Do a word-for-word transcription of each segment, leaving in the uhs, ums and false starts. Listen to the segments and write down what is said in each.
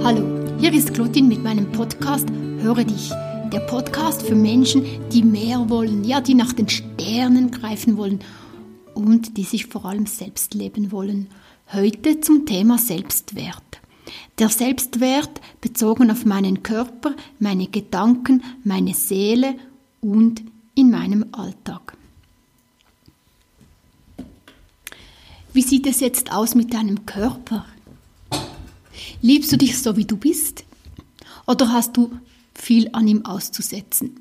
Hallo, hier ist Clutin mit meinem Podcast Höre dich. Der Podcast für Menschen, die mehr wollen, ja, die nach den Sternen greifen wollen und die sich vor allem selbst leben wollen. Heute zum Thema Selbstwert. Der Selbstwert bezogen auf meinen Körper, meine Gedanken, meine Seele und in meinem Alltag. Wie sieht es jetzt aus mit deinem Körper? Liebst du dich so, wie du bist? Oder hast du viel an ihm auszusetzen?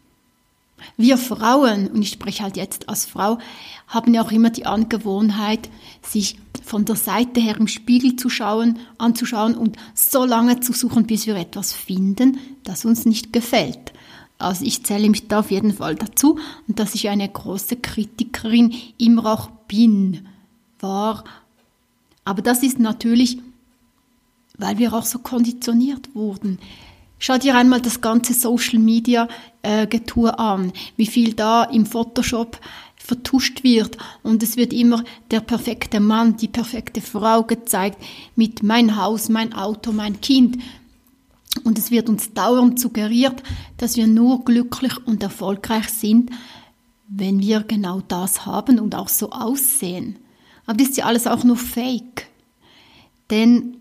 Wir Frauen, und ich spreche halt jetzt als Frau, haben ja auch immer die Angewohnheit, sich von der Seite her im Spiegel zu schauen, anzuschauen und so lange zu suchen, bis wir etwas finden, das uns nicht gefällt. Also ich zähle mich da auf jeden Fall dazu und dass ich eine große Kritikerin immer auch bin, war. Aber das ist natürlich, weil wir auch so konditioniert wurden. Schau dir einmal das ganze Social-Media-Getue an, wie viel da im Photoshop vertuscht wird und es wird immer der perfekte Mann, die perfekte Frau gezeigt mit mein Haus, mein Auto, mein Kind. Und es wird uns dauernd suggeriert, dass wir nur glücklich und erfolgreich sind, wenn wir genau das haben und auch so aussehen. Aber das ist ja alles auch nur Fake. Denn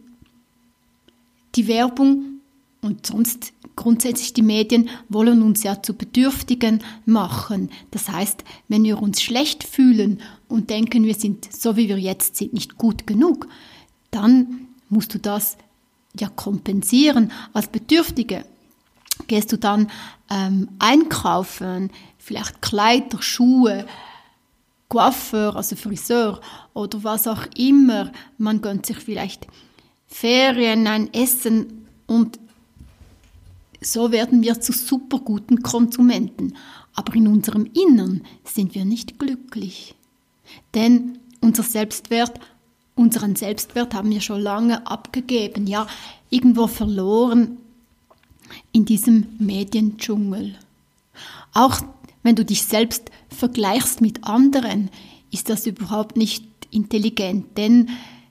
die Werbung und sonst grundsätzlich die Medien wollen uns ja zu Bedürftigen machen. Das heißt, wenn wir uns schlecht fühlen und denken, wir sind so wie wir jetzt sind nicht gut genug, dann musst du das ja kompensieren. Als Bedürftige gehst du dann ähm, einkaufen, vielleicht Kleider, Schuhe, Coiffeur, also Friseur oder was auch immer. Man gönnt sich vielleicht Ferien, ein Essen und so werden wir zu super guten Konsumenten. Aber in unserem Innern sind wir nicht glücklich. Denn unser Selbstwert, unseren Selbstwert haben wir schon lange abgegeben, ja, irgendwo verloren in diesem Mediendschungel. Auch wenn du dich selbst vergleichst mit anderen, ist das überhaupt nicht intelligent, denn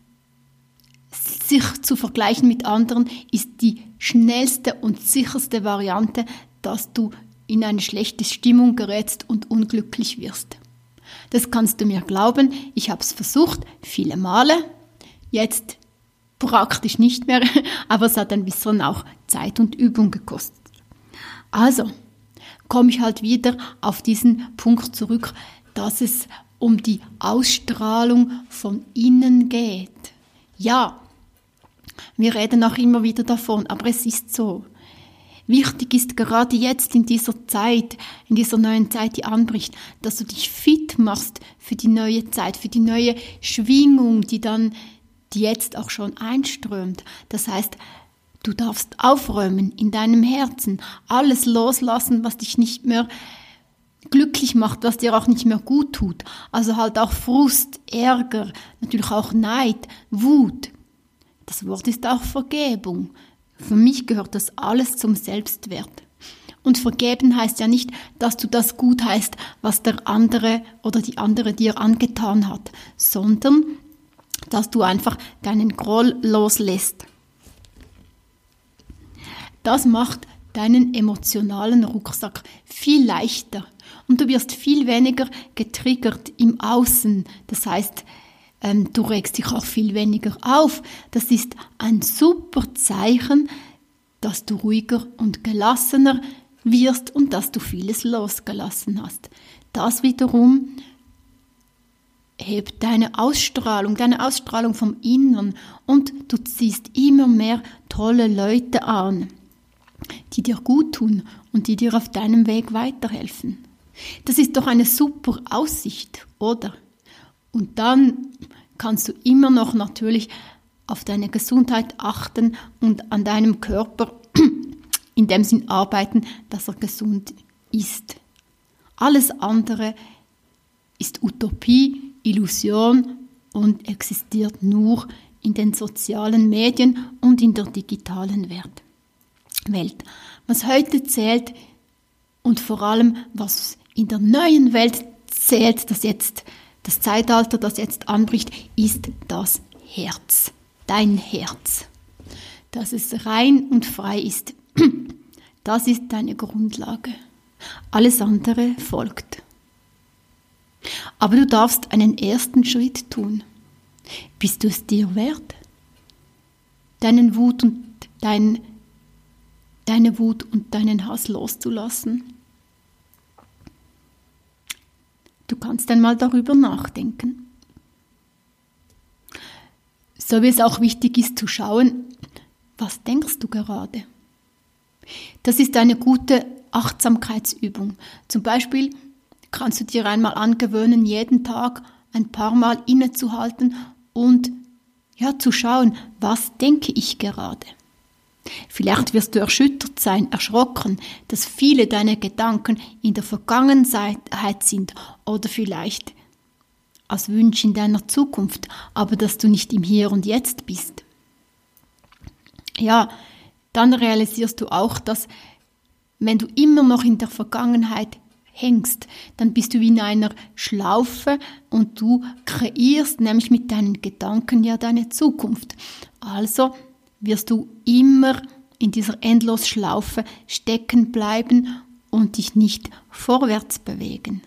sich zu vergleichen mit anderen ist die schnellste und sicherste Variante, dass du in eine schlechte Stimmung gerätst und unglücklich wirst. Das kannst du mir glauben, ich habe es versucht, viele Male, jetzt praktisch nicht mehr, aber es hat ein bisschen auch Zeit und Übung gekostet. Also komme ich halt wieder auf diesen Punkt zurück, dass es um die Ausstrahlung von innen geht. Ja, wir reden auch immer wieder davon, aber es ist so. Wichtig ist gerade jetzt in dieser Zeit, in dieser neuen Zeit, die anbricht, dass du dich fit machst für die neue Zeit, für die neue Schwingung, die dann, die jetzt auch schon einströmt. Das heißt, du darfst aufräumen in deinem Herzen, alles loslassen, was dich nicht mehr glücklich macht, was dir auch nicht mehr gut tut. Also halt auch Frust, Ärger, natürlich auch Neid, Wut. Das Wort ist auch Vergebung. Für mich gehört das alles zum Selbstwert. Und vergeben heißt ja nicht, dass du das gut heißt, was der andere oder die andere dir angetan hat, sondern dass du einfach deinen Groll loslässt. Das macht deinen emotionalen Rucksack viel leichter und du wirst viel weniger getriggert im Außen. Das heißt, ähm, du regst dich auch viel weniger auf. Das ist ein super Zeichen, dass du ruhiger und gelassener wirst und dass du vieles losgelassen hast. Das wiederum hebt deine Ausstrahlung, deine Ausstrahlung vom Innern und du ziehst immer mehr tolle Leute an, die dir gut tun und die dir auf deinem Weg weiterhelfen. Das ist doch eine super Aussicht, oder? Und dann kannst du immer noch natürlich auf deine Gesundheit achten und an deinem Körper in dem Sinn arbeiten, dass er gesund ist. Alles andere ist Utopie, Illusion und existiert nur in den sozialen Medien und in der digitalen Welt. Was heute zählt und vor allem was in der neuen Welt zählt, das jetzt das Zeitalter, das jetzt anbricht, ist das Herz, dein Herz. dass es rein und frei ist. Das ist deine Grundlage. Alles andere folgt. Aber du darfst einen ersten Schritt tun. Bist du es dir wert? Deinen Wut und dein, deine Wut und deinen Hass loszulassen? Du kannst einmal darüber nachdenken. So wie es auch wichtig ist zu schauen, was denkst du gerade? Das ist eine gute Achtsamkeitsübung. Zum Beispiel kannst du dir einmal angewöhnen, jeden Tag ein paar Mal innezuhalten und ja, zu schauen, was denke ich gerade. Vielleicht wirst du erschüttert sein, erschrocken, dass viele deiner Gedanken in der Vergangenheit sind oder vielleicht als Wünsche in deiner Zukunft, aber dass du nicht im Hier und Jetzt bist. Ja, dann realisierst du auch, dass wenn du immer noch in der Vergangenheit hängst, dann bist du wie in einer Schlaufe und du kreierst nämlich mit deinen Gedanken ja deine Zukunft. Also wirst du immer in dieser Endlosschlaufe stecken bleiben und dich nicht vorwärts bewegen.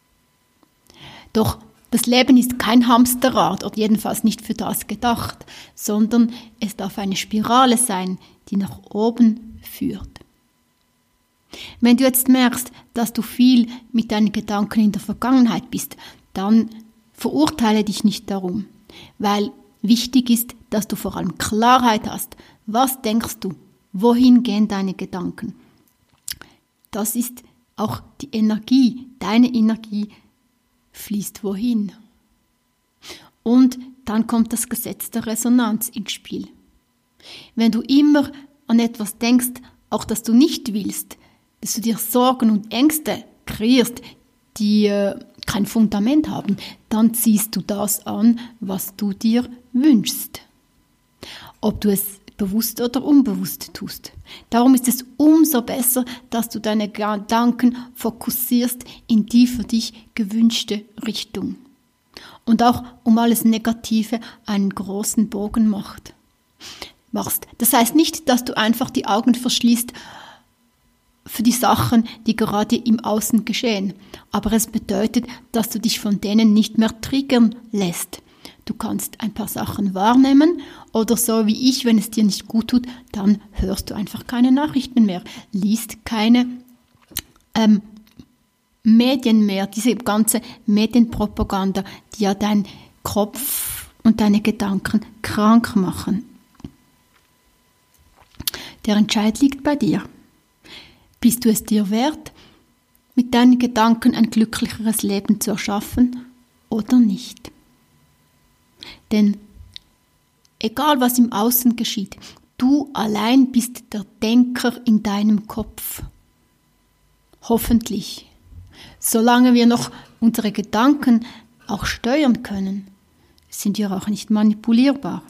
Doch das Leben ist kein Hamsterrad oder jedenfalls nicht für das gedacht, sondern es darf eine Spirale sein, die nach oben führt. Wenn du jetzt merkst, dass du viel mit deinen Gedanken in der Vergangenheit bist, dann verurteile dich nicht darum, weil wichtig ist, dass du vor allem Klarheit hast. Was denkst du? Wohin gehen deine Gedanken? Das ist auch die Energie, deine Energie fließt wohin. Und dann kommt das Gesetz der Resonanz ins Spiel. Wenn du immer an etwas denkst, auch das du nicht willst, dass du dir Sorgen und Ängste kreierst, die äh, kein Fundament haben, dann ziehst du das an, was du dir wünschst. Ob du es bewusst oder unbewusst tust. Darum ist es umso besser, dass du deine Gedanken fokussierst in die für dich gewünschte Richtung. Und auch um alles Negative einen großen Bogen macht. machst. Das heißt nicht, dass du einfach die Augen verschließt für die Sachen, die gerade im Außen geschehen. Aber es bedeutet, dass du dich von denen nicht mehr triggern lässt. Du kannst ein paar Sachen wahrnehmen oder so wie ich, wenn es dir nicht gut tut, dann hörst du einfach keine Nachrichten mehr, liest keine ähm, Medien mehr, diese ganze Medienpropaganda, die ja deinen Kopf und deine Gedanken krank machen. Der Entscheid liegt bei dir. Bist du es dir wert, mit deinen Gedanken ein glücklicheres Leben zu erschaffen oder nicht? Denn egal was im Außen geschieht, du allein bist der Denker in deinem Kopf. Hoffentlich. Solange wir noch unsere Gedanken auch steuern können, sind wir auch nicht manipulierbar.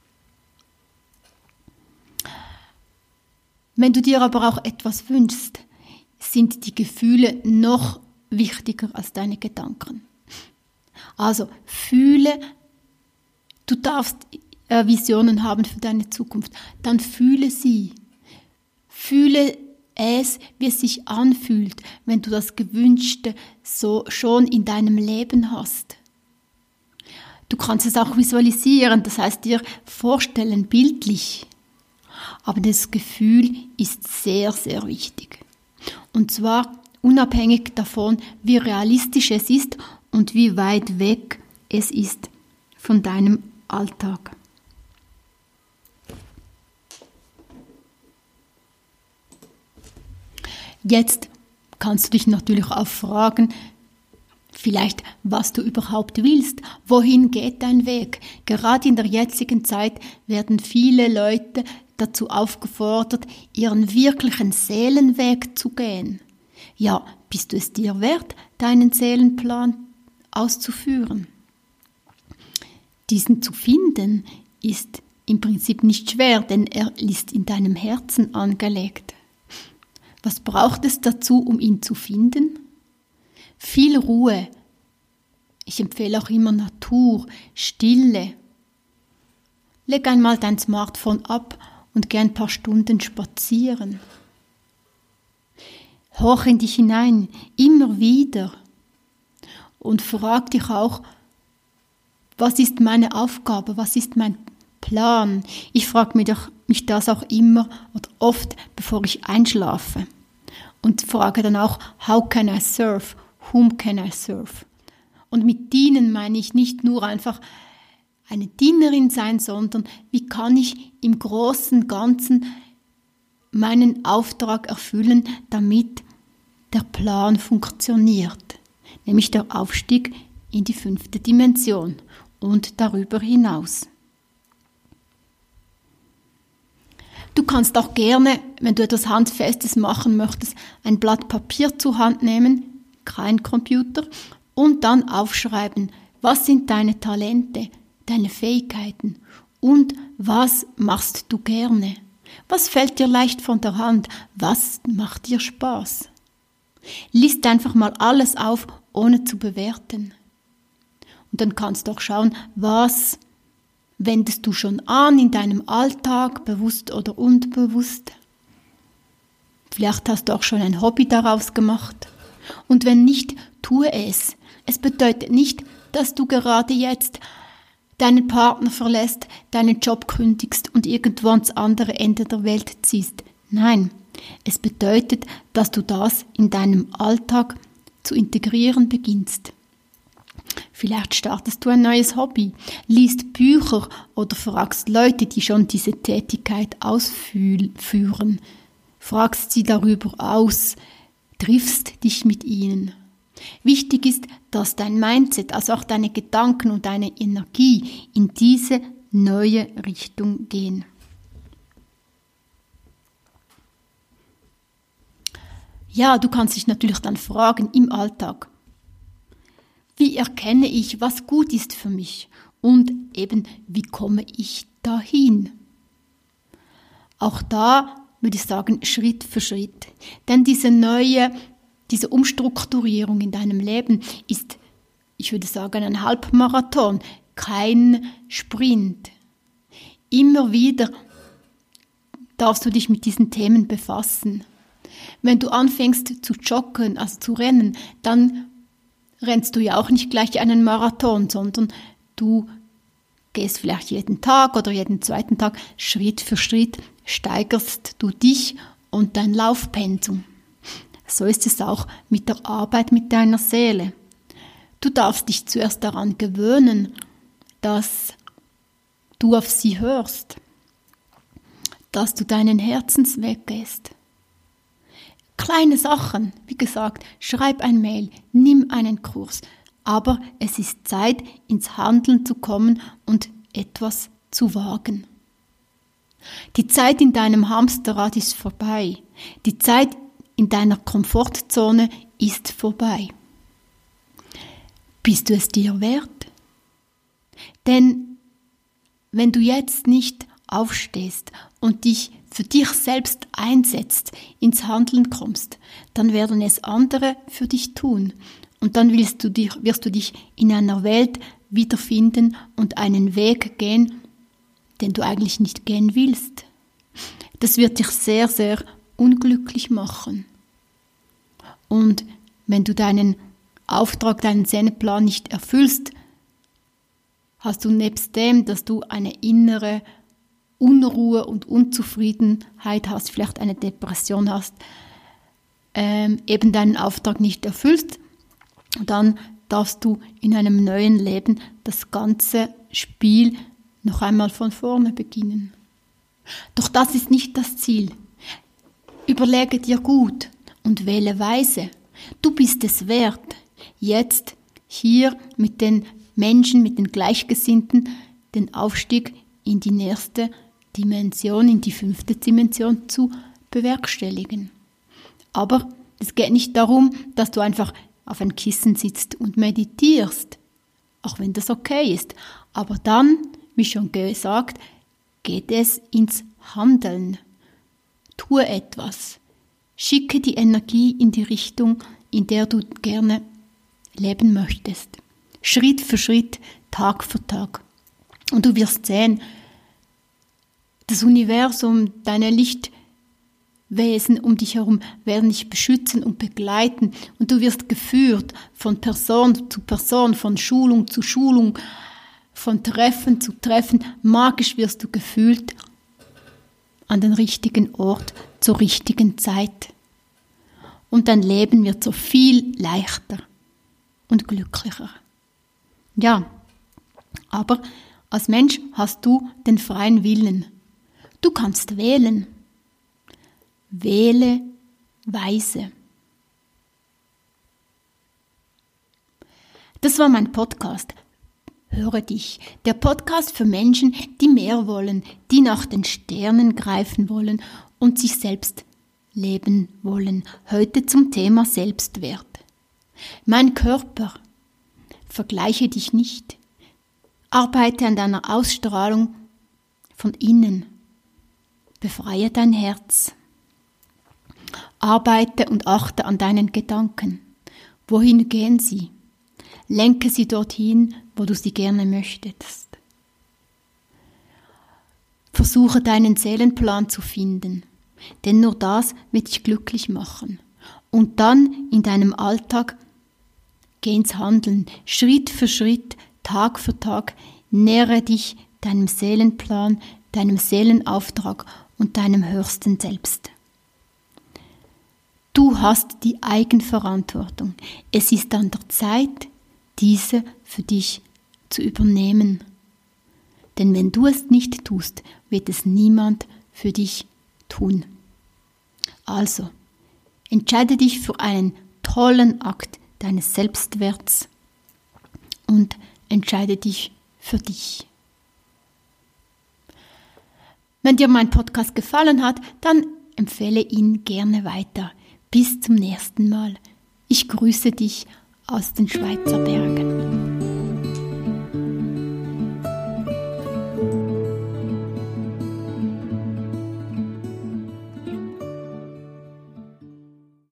Wenn du dir aber auch etwas wünschst, sind die Gefühle noch wichtiger als deine Gedanken. Also fühle, du darfst äh, Visionen haben für deine Zukunft, dann fühle sie. Fühle es, wie es sich anfühlt, wenn du das Gewünschte so schon in deinem Leben hast. Du kannst es auch visualisieren, das heißt dir vorstellen, bildlich. Aber das Gefühl ist sehr, sehr wichtig. Und zwar unabhängig davon, wie realistisch es ist und wie weit weg es ist von deinem Alltag. Jetzt kannst du dich natürlich auch fragen, vielleicht, was du überhaupt willst. Wohin geht dein Weg? Gerade in der jetzigen Zeit werden viele Leute dazu aufgefordert, ihren wirklichen Seelenweg zu gehen. Ja, bist du es dir wert, deinen Seelenplan auszuführen? Diesen zu finden ist im Prinzip nicht schwer, denn er ist in deinem Herzen angelegt. Was braucht es dazu, um ihn zu finden? Viel Ruhe. Ich empfehle auch immer Natur, Stille. Leg einmal dein Smartphone ab und geh ein paar Stunden spazieren. Horch in dich hinein, immer wieder. Und frag dich auch, was ist meine Aufgabe, was ist mein Plan? Ich frage mich, mich das auch immer oder oft, bevor ich einschlafe. Und frage dann auch, how can I serve? Whom can I serve? Und mit dienen meine ich nicht nur einfach eine Dienerin sein, sondern wie kann ich im großen Ganzen meinen Auftrag erfüllen, damit der Plan funktioniert, nämlich der Aufstieg in die fünfte Dimension und darüber hinaus. Du kannst auch gerne, wenn du etwas Handfestes machen möchtest, ein Blatt Papier zur Hand nehmen, kein Computer, und dann aufschreiben, was sind deine Talente, deine Fähigkeiten und was machst du gerne? Was fällt dir leicht von der Hand? Was macht dir Spaß? List einfach mal alles auf, ohne zu bewerten. Und dann kannst du auch schauen, was wendest du schon an in deinem Alltag, bewusst oder unbewusst. Vielleicht hast du auch schon ein Hobby daraus gemacht. Und wenn nicht, tue es. Es bedeutet nicht, dass du gerade jetzt deinen Partner verlässt, deinen Job kündigst und irgendwo ans andere Ende der Welt ziehst. Nein, es bedeutet, dass du das in deinem Alltag zu integrieren beginnst. Vielleicht startest du ein neues Hobby, liest Bücher oder fragst Leute, die schon diese Tätigkeit ausführen. Fragst sie darüber aus, triffst dich mit ihnen. Wichtig ist, dass dein Mindset, also auch deine Gedanken und deine Energie in diese neue Richtung gehen. Ja, du kannst dich natürlich dann fragen im Alltag, wie erkenne ich, was gut ist für mich und eben, wie komme ich dahin? Auch da würde ich sagen, Schritt für Schritt. Denn diese neue, diese Umstrukturierung in deinem Leben ist, ich würde sagen, ein Halbmarathon, kein Sprint. Immer wieder darfst du dich mit diesen Themen befassen. Wenn du anfängst zu joggen, also zu rennen, dann rennst du ja auch nicht gleich einen Marathon, sondern du gehst vielleicht jeden Tag oder jeden zweiten Tag Schritt für Schritt, steigerst du dich und dein Laufpensum. So ist es auch mit der Arbeit mit deiner Seele. Du darfst dich zuerst daran gewöhnen, dass du auf sie hörst, dass du deinen Herzensweg gehst. Kleine Sachen, wie gesagt, schreib ein Mail, nimm einen Kurs, aber es ist Zeit, ins Handeln zu kommen und etwas zu wagen. Die Zeit in deinem Hamsterrad ist vorbei. Die Zeit in deiner Komfortzone ist vorbei. Bist du es dir wert? Denn wenn du jetzt nicht aufstehst und dich für dich selbst einsetzt, ins Handeln kommst, dann werden es andere für dich tun. Und dann willst du dich, wirst du dich in einer Welt wiederfinden und einen Weg gehen, den du eigentlich nicht gehen willst. Das wird dich sehr, sehr unglücklich machen. Und wenn du deinen Auftrag, deinen Seelenplan nicht erfüllst, hast du nebst dem, dass du eine innere Unruhe und Unzufriedenheit hast, vielleicht eine Depression hast, ähm, eben deinen Auftrag nicht erfüllst, dann darfst du in einem neuen Leben das ganze Spiel noch einmal von vorne beginnen. Doch das ist nicht das Ziel. Überlege dir gut und wähle weise. Du bist es wert, jetzt hier mit den Menschen, mit den Gleichgesinnten, den Aufstieg in die nächste Dimension, in die fünfte Dimension zu bewerkstelligen. Aber es geht nicht darum, dass du einfach auf ein Kissen sitzt und meditierst, auch wenn das okay ist. Aber dann, wie schon gesagt, geht es ins Handeln. Tue etwas. Schicke die Energie in die Richtung, in der du gerne leben möchtest. Schritt für Schritt, Tag für Tag. Und du wirst sehen, Das Universum, deine Lichtwesen um dich herum werden dich beschützen und begleiten und du wirst geführt von Person zu Person, von Schulung zu Schulung, von Treffen zu Treffen. Magisch wirst du gefühlt an den richtigen Ort zur richtigen Zeit. Und dein Leben wird so viel leichter und glücklicher. Ja, aber als Mensch hast du den freien Willen. Du kannst wählen. Wähle weise. Das war mein Podcast. Höre dich. Der Podcast für Menschen, die mehr wollen, die nach den Sternen greifen wollen und sich selbst leben wollen. Heute zum Thema Selbstwert. Mein Körper. Vergleiche dich nicht. Arbeite an deiner Ausstrahlung von innen. Befreie dein Herz. Arbeite und achte an deinen Gedanken. Wohin gehen sie? Lenke sie dorthin, wo du sie gerne möchtest. Versuche deinen Seelenplan zu finden, denn nur das wird dich glücklich machen. Und dann in deinem Alltag geh ins Handeln, Schritt für Schritt, Tag für Tag, nähere dich deinem Seelenplan, deinem Seelenauftrag und deinem höchsten Selbst. Du hast die Eigenverantwortung. Es ist an der Zeit, diese für dich zu übernehmen. Denn wenn du es nicht tust, wird es niemand für dich tun. Also, entscheide dich für einen tollen Akt deines Selbstwerts und entscheide dich für dich. Wenn dir mein Podcast gefallen hat, dann empfehle ihn gerne weiter. Bis zum nächsten Mal. Ich grüße dich aus den Schweizer Bergen.